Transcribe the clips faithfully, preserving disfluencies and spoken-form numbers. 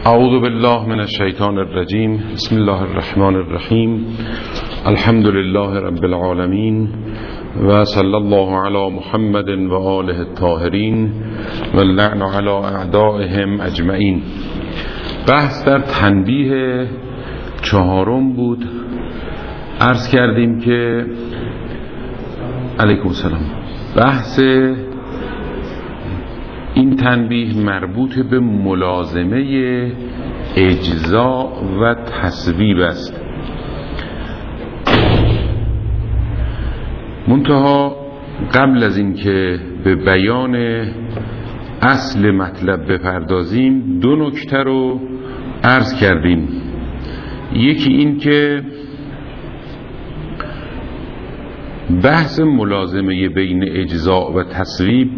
اعوذ بالله من الشیطان الرجیم. بسم الله الرحمن الرحیم. الحمد لله رب العالمین و صلی الله علی محمد و آله الطاهرین و اللعن علی اعدائهم اجمعین. بحث در تنبیه چهارم بود. عرض کردیم که علیکم السلام. بحث این تنبیه مربوط به ملازمه اجزا و تصویب است. منتها قبل از این که به بیان اصل مطلب بپردازیم دو نکته رو عرض کردیم. یکی این که بحث ملازمه بین اجزا و تصویب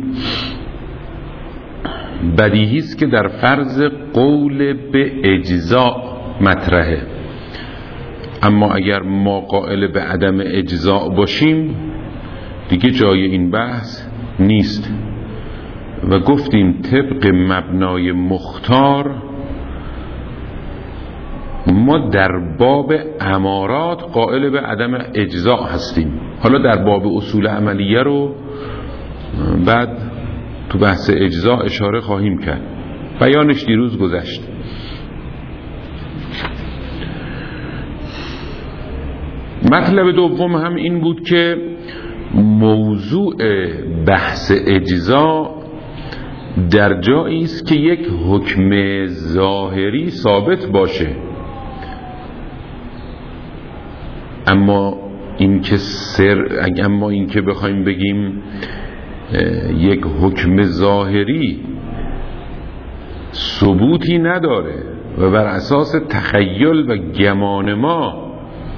بدیهی است که در فرض قول به اجزا مطرحه، اما اگر ما قائل به عدم اجزا باشیم دیگه جای این بحث نیست و گفتیم طبق مبنای مختار ما در باب امارات قائل به عدم اجزا هستیم. حالا در باب اصول عملیه رو بعد تو بحث اجزا اشاره خواهیم کرد. بیانش دیروز گذشت. مطلب دوم هم این بود که موضوع بحث اجزا در جایی است که یک حکم ظاهری ثابت باشه، اما این که سر اما این که بخوایم بگیم یک حکم ظاهری ثبوتی نداره و بر اساس تخیل و گمان ما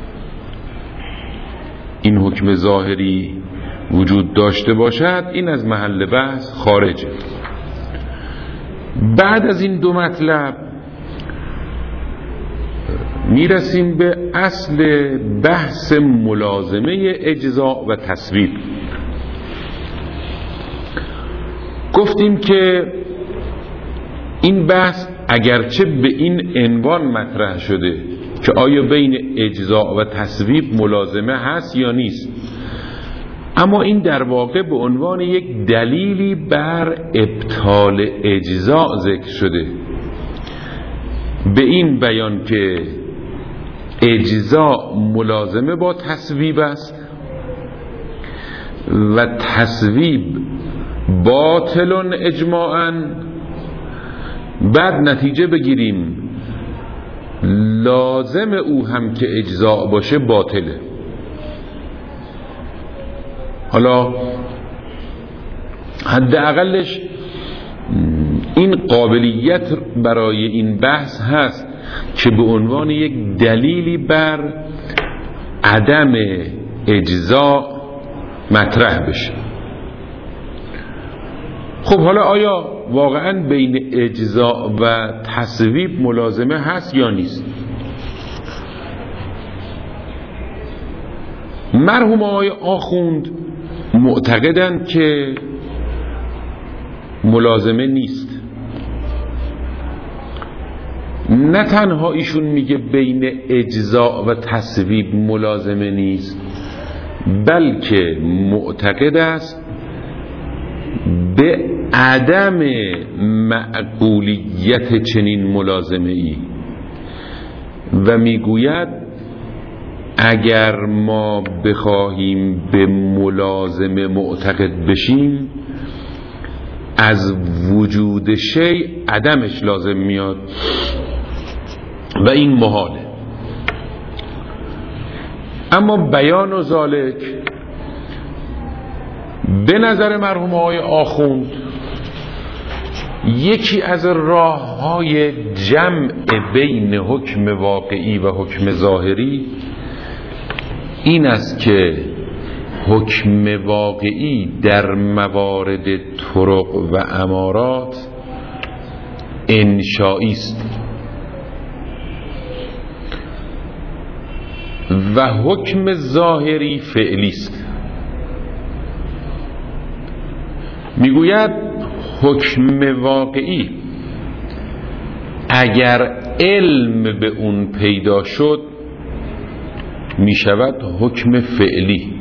این حکم ظاهری وجود داشته باشد، این از محل بحث خارجه. بعد از این دو مطلب میرسیم به اصل بحث ملازمه اجزا و تصویب. گفتیم که این بحث اگرچه به این عنوان مطرح شده که آیا بین اجزا و تصویب ملازمه هست یا نیست، اما این در واقع به عنوان یک دلیلی بر ابطال اجزا ذکر شده، به این بیان که اجزا ملازمه با تصویب است و تصویب باطل اجماعاً. بعد نتیجه بگیریم لازم او هم که اجزا باشه باطله. حالا حداقلش این قابلیت برای این بحث هست که به عنوان یک دلیلی بر عدم اجزا مطرح بشه. خب حالا آیا واقعا بین اجزا و تصویب ملازمه هست یا نیست؟ مرحوم آقای آخوند معتقدند که ملازمه نیست. نه تنها ایشون میگه بین اجزا و تصویب ملازمه نیست، بلکه معتقد است به عدم معقولیت چنین ملازمه ای و میگوید اگر ما بخواهیم به ملازمه معتقد بشیم از وجود شیء عدمش لازم میاد و این محاله. اما بیان و ذالک به نظر مرحوم آقای آخوند یکی از راه‌های جمع بین حکم واقعی و حکم ظاهری این است که حکم واقعی در موارد طرق و امارات انشائی است و حکم ظاهری فعلی است. میگوید حکم واقعی اگر علم به اون پیدا شد می شود حکم فعلی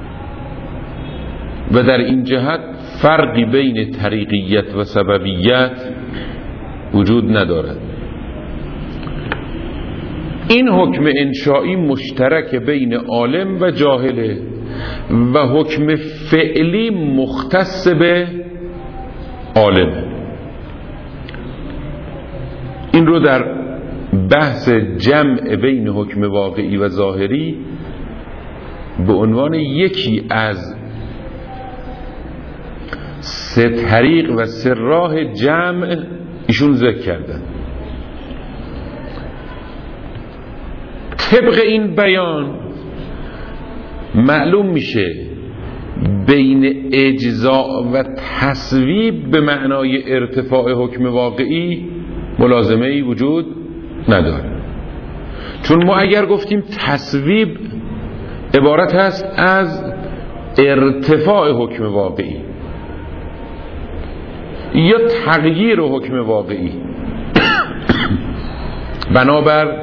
و در این جهت فرقی بین طریقیت و سببیت وجود ندارد. این حکم انشایی مشترک بین عالم و جاهله و حکم فعلی مختص به عالم. این رو در بحث جمع بین حکم واقعی و ظاهری به عنوان یکی از سه طریق و سه راه جمع ایشون ذکر کردن. طبق این بیان معلوم میشه بین اجزاء و تصویب به معنای ارتفاع حکم واقعی ملازمه‌ای وجود نداره. چون ما اگر گفتیم تصویب عبارت هست از ارتفاع حکم واقعی یا تغییر حکم واقعی، بنابر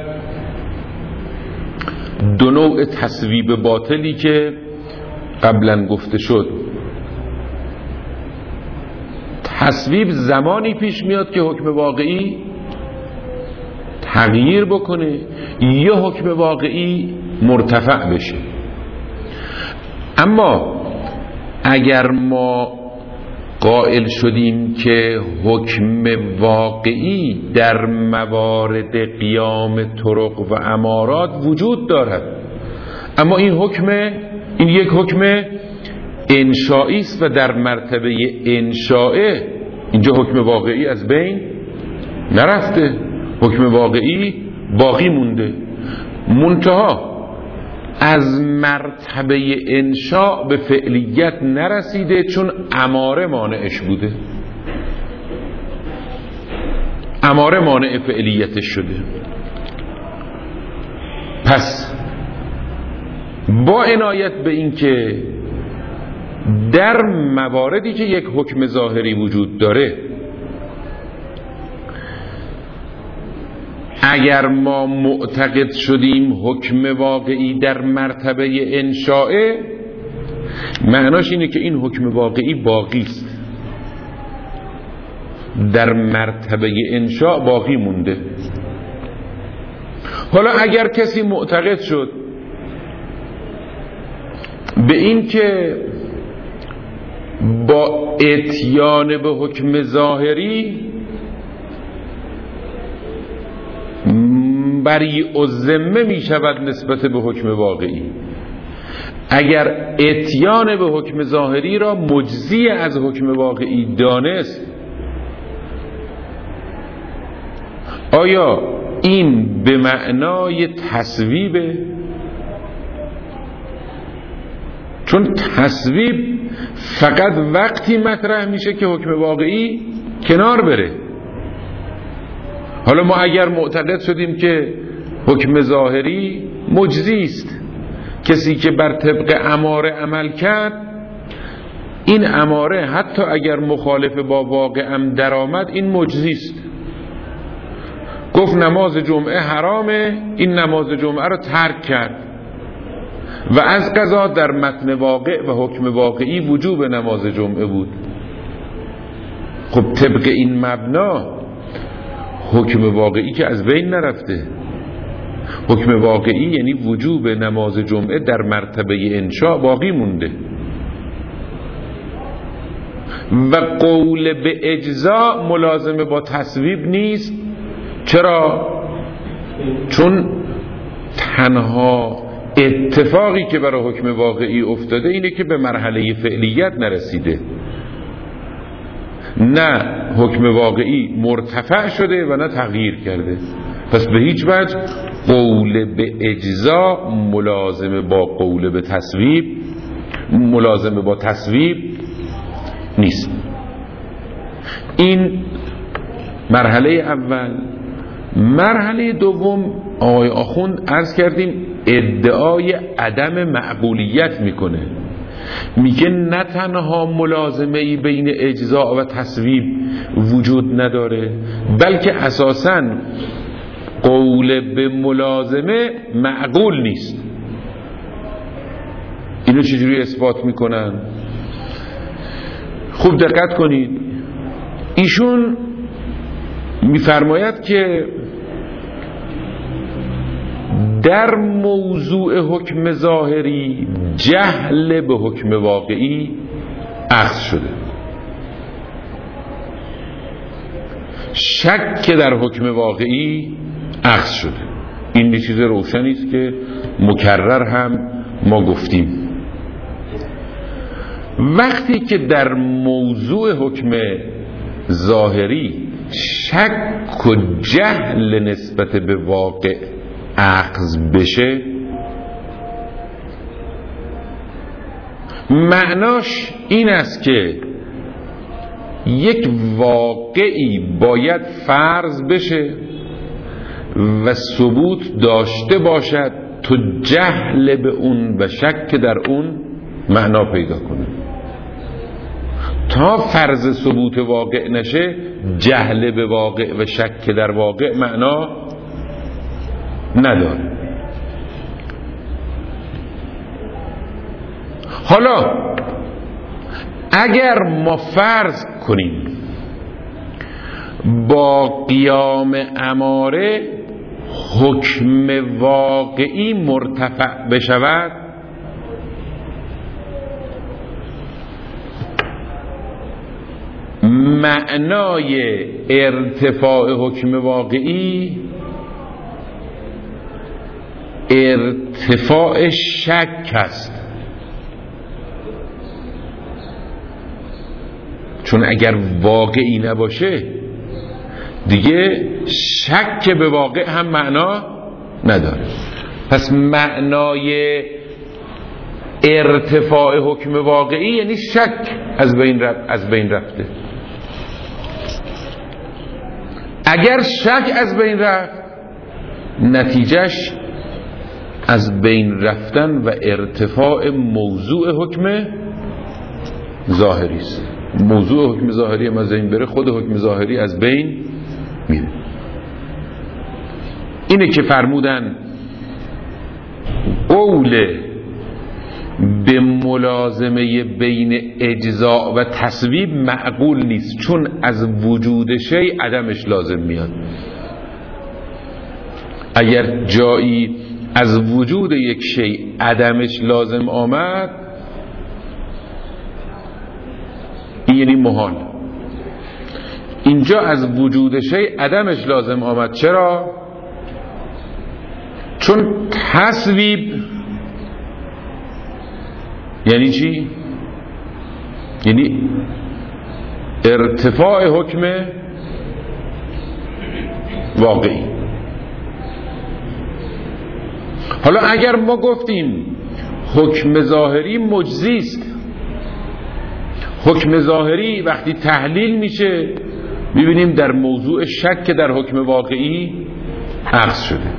دو نوع تصویب باطلی که قبلا گفته شد. تصویب زمانی پیش میاد که حکم واقعی تغییر بکنه یا حکم واقعی مرتفع بشه. اما اگر ما قائل شدیم که حکم واقعی در موارد قیام طرق و امارات وجود دارد، اما این حکم این یک حکم انشایی است و در مرتبه انشائه اینجا حکم واقعی از بین نرفته، حکم واقعی باقی مونده، منتها از مرتبه انشاء به فعلیت نرسیده چون اماره مانعش بوده، اماره مانع فعلیتش شده. پس با عنایت به این که در مواردی که یک حکم ظاهری وجود داره اگر ما معتقد شدیم حکم واقعی در مرتبه انشائه، معناش اینه که این حکم واقعی باقی است، در مرتبه انشاء باقی مونده. حالا اگر کسی معتقد شد به این که با اتیان به حکم ظاهری بری الذمه می شود نسبت به حکم واقعی، اگر اتیان به حکم ظاهری را مجزی از حکم واقعی دانست، آیا این به معنای تصویبه؟ چون تصویب فقط وقتی مطرح میشه که حکم واقعی کنار بره. حالا ما اگر معتقد شدیم که حکم ظاهری مجزی است، کسی که بر طبق اماره عمل کرد، این اماره حتی اگر مخالف با واقع هم در آمد این مجزی است. گفت نماز جمعه حرامه، این نماز جمعه رو ترک کرد و از قضا در متن واقع و حکم واقعی وجوب نماز جمعه بود. خب طبق این مبنا حکم واقعی که از بین نرفته، حکم واقعی یعنی وجوب نماز جمعه در مرتبه انشاء باقی مونده و قول به اجزا ملازمه با تصویب نیست. چرا؟ چون تنها اتفاقی که برای حکم واقعی افتاده اینه که به مرحله فعلیت نرسیده، نه حکم واقعی مرتفع شده و نه تغییر کرده. پس به هیچ وجه قول به اجزا ملازمه با قول به تصویب ملازمه با تصویب نیست. این مرحله اول. مرحله دوم آقای آخوند عرض کردیم ادعای عدم معقولیت میکنه، میگه نه تنها ملازمه‌ای بین اجزاء و تصویب وجود نداره، بلکه اساساً قول به ملازمه معقول نیست. اینو چجوری اثبات میکنن؟ خوب دقت کنید. ایشون میفرماید که در موضوع حکم ظاهری جهل به حکم واقعی اخذ شده، شک در حکم واقعی اخذ شده. این چیز روشنی است که مکرر هم ما گفتیم. وقتی که در موضوع حکم ظاهری شک و جهل نسبت به واقع اخذ بشه، معناش این است که یک واقعی باید فرض بشه و ثبوت داشته باشد تو جهل به اون و شک در اون معنا پیدا کنه. تا فرض ثبوت واقع نشه، جهل به واقع و شک در واقع معنا نداره. حالا اگر ما فرض کنیم با قیام اماره حکم واقعی مرتفع بشود، معنای ارتفاع حکم واقعی ارتفاع شک است. چون اگر واقعی نباشه دیگه شک به واقع هم معنا نداره. پس معنای ارتفاع حکم واقعی یعنی شک از بین رفت از بین رفته. اگر شک از بین رفت، نتیجهش از بین رفتن و ارتفاع موضوع حکم ظاهری است. موضوع حکم ظاهری هم از این بره، خود حکم ظاهری از بین میره. اینه که فرمودن قول به ملازمه بین اجزاء و تصویب معقول نیست، چون از وجود شی عدمش لازم میاد. اگر جایی از وجود یک شی عدمش لازم آمد، این یعنی محال. اینجا از وجود شی عدمش لازم آمد. چرا؟ چون تصویب یعنی چی؟ یعنی ارتفاع حکم واقعی. حالا اگر ما گفتیم حکم ظاهری مجزی است، حکم ظاهری وقتی تحلیل میشه میبینیم در موضوع شک در حکم واقعی اخذ شده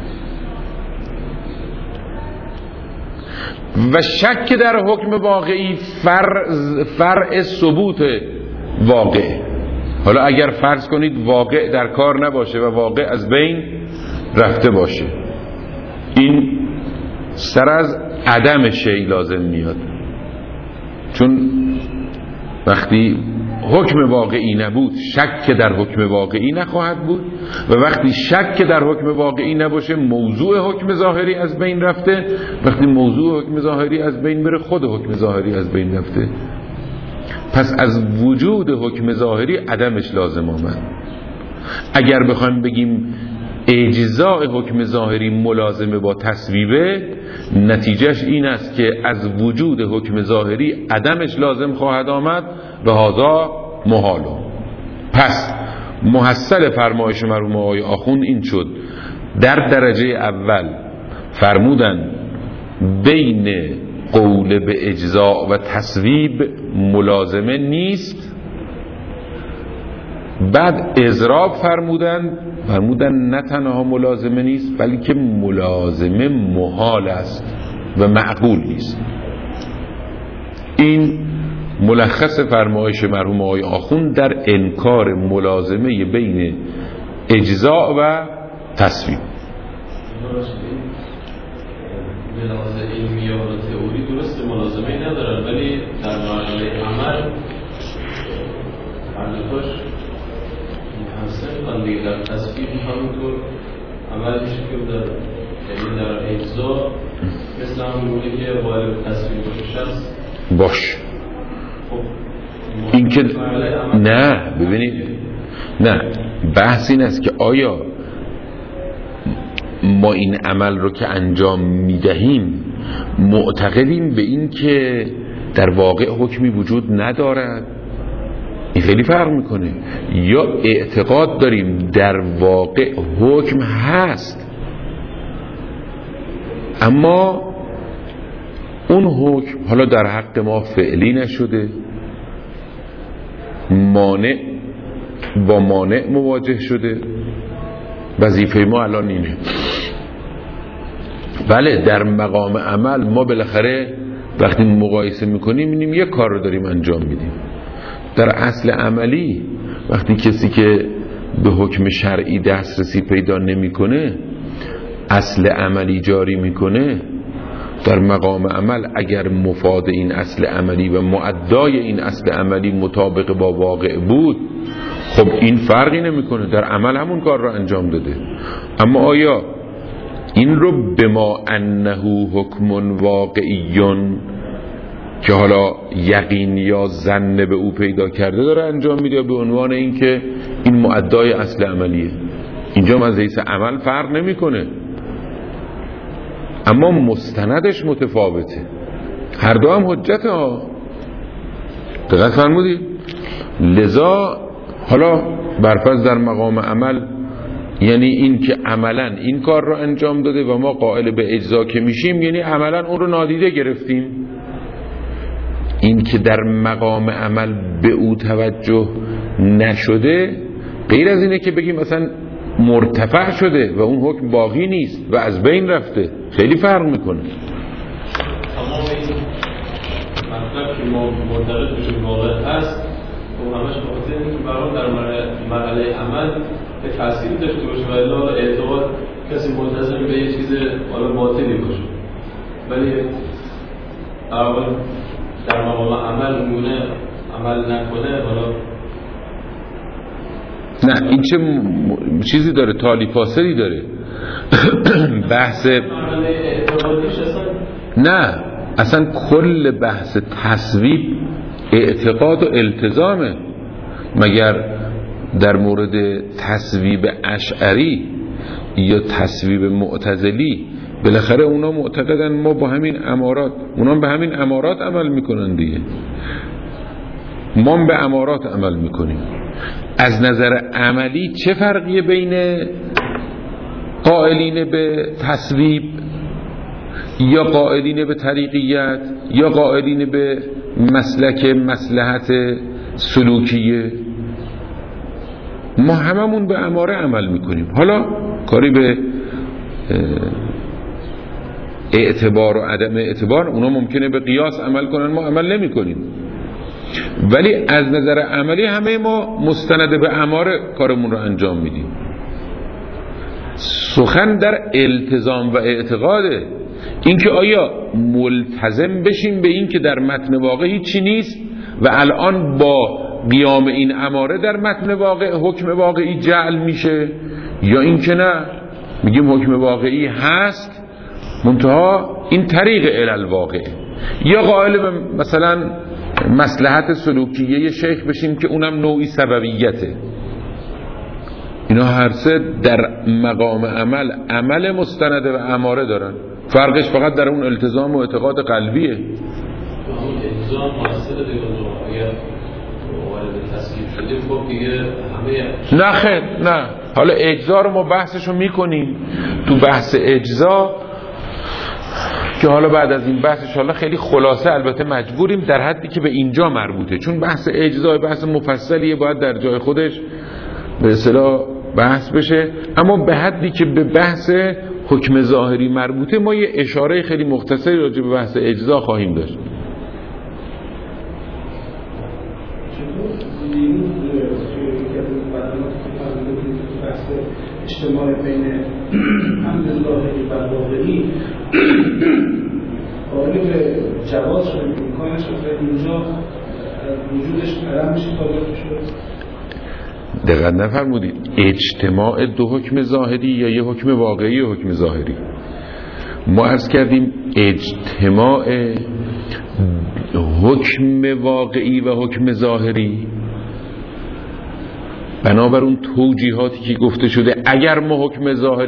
و شک در حکم واقعی فرع فرع ثبوت واقع. حالا اگر فرض کنید واقع در کار نباشه و واقع از بین رفته باشه، این سر از عدم شی لازم میاد. چون وقتی حکم واقعی نبود، شک در حکم واقعی نخواهد بود و وقتی شک در حکم واقعی نباشه، موضوع حکم ظاهری از بین رفته. وقتی موضوع حکم ظاهری از بین بره، خود حکم ظاهری از بین رفته. پس از وجود حکم ظاهری عدمش لازم آمد. اگر بخوایم بگیم اجزاء حکم ظاهری ملازمه با تصویبه، نتیجهش این است که از وجود حکم ظاهری عدمش لازم خواهد آمد و هذا محاله. پس محصل فرمایش مرحوم آقای آخوند این شد: در درجه اول فرمودن بین قول به اجزاء و تصویب ملازمه نیست، بعد اضراب فرمودن فرمودن نه تنها ملازمه نیست بلکه ملازمه محال است و معقول نیست. این ملخص فرمایش مرحوم آقای آخوند در انکار ملازمه بین اجزاء و تصویب. به لحاظ علمی و تئوری درست ملازمه ندارن، ولی در مرحله عمل عملتاش همسر دیگه. در تصویب همونطور عمل میشه که در یعنی در اجزا مثل همونه که باید تصویب باشه شخص باش. این که نه ببینید، نه بحث این است که آیا ما این عمل رو که انجام میدهیم معتقدیم به این که در واقع حکمی وجود ندارد؟ این خیلی فرق میکنه. یا اعتقاد داریم در واقع حکم هست، اما اون حکم حالا در حق ما فعلی نشده، مانع با مانع مواجه شده. وظیفه ما الان اینه. بله در مقام عمل ما بالاخره وقتی مقایسه میکنیم می‌بینیم یک کار رو داریم انجام میدیم. در اصل عملی وقتی کسی که به حکم شرعی دسترسی پیدا نمیکنه اصل عملی جاری میکنه، در مقام عمل اگر مفاد این اصل عملی و مؤدای این اصل عملی مطابق با واقع بود، خب این فرقی نمیکنه، در عمل همون کار رو انجام داده. اما آیا این رو بما انه حکم واقعیون که حالا یقین یا ظن به او پیدا کرده داره انجام میده، به عنوان این که این مؤدای اصل عملیه؟ اینجا از حیث عمل فرق نمیکنه، اما مستندش متفاوته. هر دو هم حجت ها، دقیق فرمودید؟ لذا حالا برفرض در مقام عمل یعنی این که عملا این کار رو انجام داده و ما قائل به اجزا که میشیم، یعنی عملا اون رو نادیده گرفتیم. این که در مقام عمل به او توجه نشده غیر از اینه که بگیم مثلا مرتفع شده و اون حکم باقی نیست و از بین رفته، خیلی فرق میکنه. تمام این مطلب که ما معتقد بشیم واقع هست و همش بخاطر اینه که برای در مرحله عمل به تاثیر داشته باشه و الا اعتقاد کسی ملتزم به یه چیز حالا باطلی باشه، ولی اول در مقام عمل مونه عمل نکنه. حالا نه این چه م... چیزی داره، تالی فاصلی داره. بحث نه اصلا کل بحث تصویب اعتقاد و التزامه. مگر در مورد تصویب اشعری یا تصویب معتزلی بالاخره اونا معتقدن ما با همین امارات، اونا به همین امارات عمل میکنن دیگه، ما به امارات عمل میکنیم. از نظر عملی چه فرقیه بین قائلین به تصویب یا قائلین به طریقیت یا قائلین به مسلک مصلحت سلوکیه؟ ما هممون به اماره عمل میکنیم. حالا کاری به اعتبار و عدم اعتبار، اونا ممکنه به قیاس عمل کنن، ما عمل نمی کنیم، ولی از نظر عملی همه ما مستند به اماره کارمون رو انجام میدیم. سخن در التزام و اعتقاده، اینکه آیا ملتزم بشیم به این که در متن واقع هیچی نیست و الان با قیام این اماره در متن واقع حکم واقعی جعل میشه، یا اینکه نه میگیم حکم واقعی هست منتها این طریق علل واقع، یا قائل به مثلا مصلحت سلوکیه شیخ بشیم که اونم نوعی سببیته. اینا هر سه در مقام عمل عمل مستند و اماره دارن، فرقش فقط در اون التزام و اعتقاد قلبیه. اون التزام مؤثر دیگه اگر وارد تصویب شدیم خب دیگه همه نه خیر نه. حالا اجزا رو ما بحثشو میکنیم تو بحث اجزا که حالا بعد از این بحثش حالا خیلی خلاصه البته مجبوریم در حدی که به اینجا مربوطه، چون بحث اجزا بحث مفصلیه باید در جای خودش به اصطلاح بحث بشه، اما به حدی که به بحث حکم ظاهری مربوطه ما یه اشاره خیلی مختصری راجع به بحث اجزا خواهیم داشت. دیروز توی یکی از مقدمات که فرمودید بحث اجتماع بین حمد ظاهری و واقعی قائل به جواز شد، امکانش شد و اینجا وجودش عدم میشه ثابت شد. دقت نفرمودید اجتماع دو حکم ظاهری یا یه حکم واقعی و حکم ظاهری؟ ما عرض کردیم اجتماع حکم واقعی و حکم ظاهری بنابر اون توجیهاتی که گفته شده اگر ما حکم ظاهری